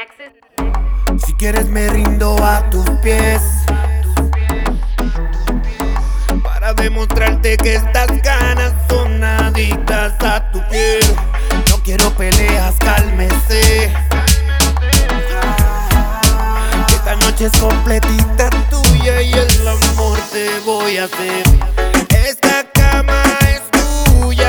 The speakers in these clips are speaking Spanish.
Si quieres me rindo a tus pies para demostrarte que estas ganas son adictas a tu piel. No quiero peleas, cálmese. Esta noche es completita tuya y el amor te voy a hacer. Esta cama es tuya,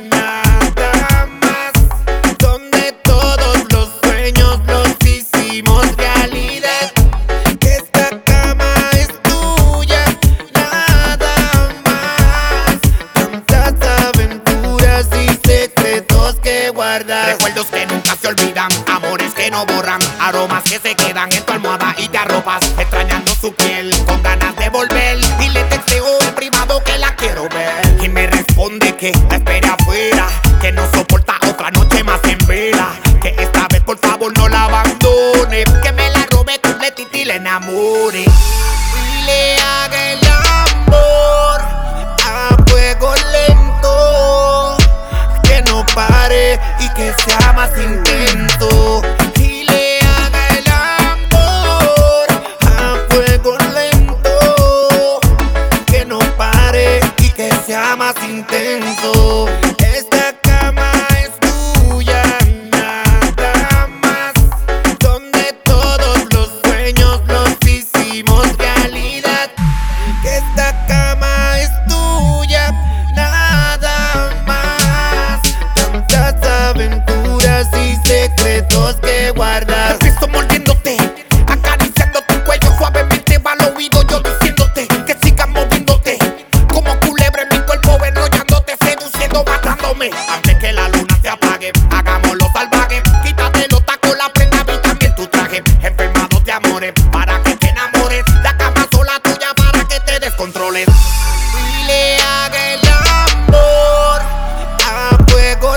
nada más. Donde todos los sueños los hicimos realidad. Esta cama es tuya, nada más. Tantas aventuras y secretos que guardas. Recuerdos que nunca se olvidan, amores que no borran, aromas que se quedan en tu almohada y te arropas, extrañando su piel, con ganas de volver. Y le texteo en privado que la quiero ver. Y me responde que la espere afuera, que no soporta otra noche más en vela. Que esta vez por favor no la abandone, que me la robe completita y la enamore. Y le haga el amor a fuego lento, que no pare y que sea más intenso. Y le haga el amor a fuego lento, que no pare y que sea más intenso. Esta cama es tuya, nada más. Donde todos los sueños los hicimos realidad. Que esta cama es tuya, nada más. Tantas aventuras y secretos que guardas. Te estoy mordiéndote, acariciando tu cuello suavemente, va al oído yo diciéndote que sigas moviéndote, como culebra en mi cuerpo enrollándote, seduciendo, matándome. Antes que la luna se apague, hagámoslo salvaje. Quítate los tacos, la prenda y también tu traje. Enfermados de amores, para que te enamores. La cama sola tuya para que te descontroles. Y le haga el amor a fuego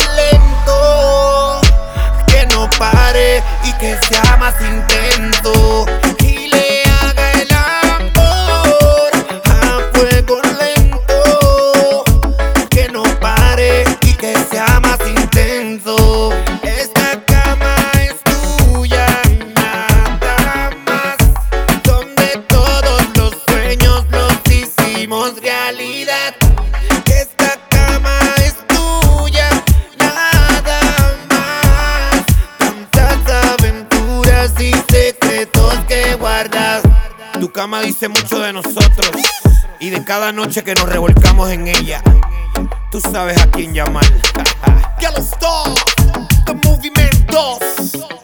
lento, que no pare y que sea más intenso. Y le haga el amor a fuego lento, que no pare y que sea más intenso. Esta cama es tuya, nada más. Donde todos los sueños los hicimos realidad. Esta cama es tuya, nada más. Tantas aventuras y secretos que guardas. Tu cama dice mucho de nosotros y de cada noche que nos revolcamos en ella. Tú sabes a quién llamar. Yellow Star, The Movie Man 2.